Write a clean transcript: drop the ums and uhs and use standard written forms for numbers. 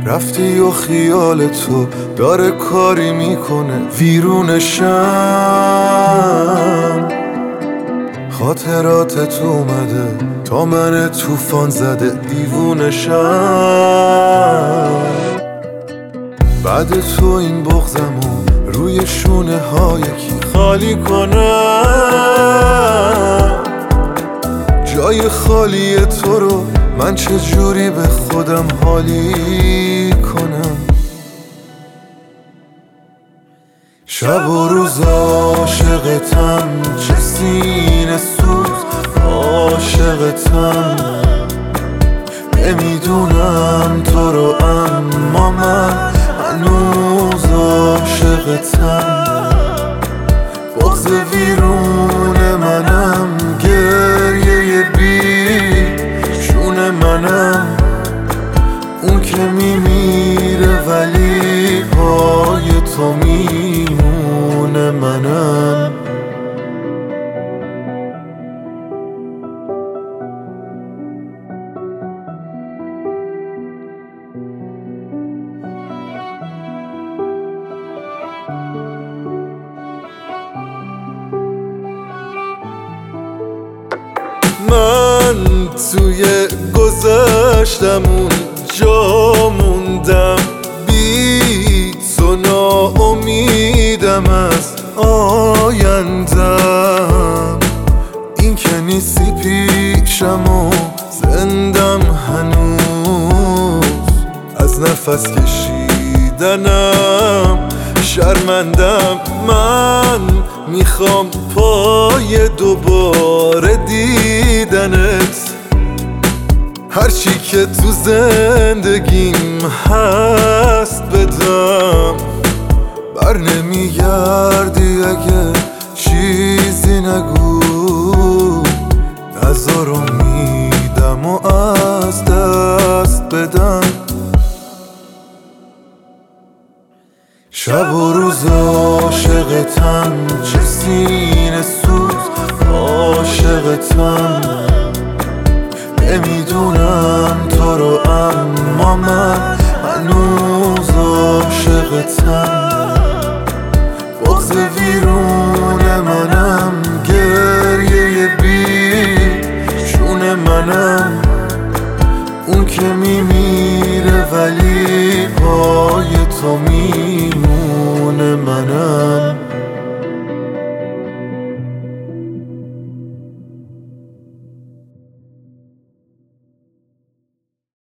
رفتی و خیال تو داره کاری میکنه ویرونشم. خاطراتت اومده تا من طوفان زده دیوونشم. بعد تو این بغضمو روی شونه های کی خالی کنم؟ جای خالی تو رو من چجوری به خودم حالی کنم؟ شب و روز عاشقتم، چه سینه سوز عاشقتم. نمیدونم تو رو اما من هنوز عاشقتم. بغض ویرون منم، گریه بی شون منم. اون که میمیره ولی پای تو میمونه منم. من توی گذشتم اونجا موندم، بی تو ناامیدم از آیندم. این که نیستی پیشم و زندم هنوز، از نفس کشیدنم شرمندم. من میخوام پای دوباره دیدنت، هرچی که تو زندگیم هست بدم. بر نمیگردی اگه چیزی نگو، نذار امیدم و از دست بدم. شب و روز عاشقتم، چه سینه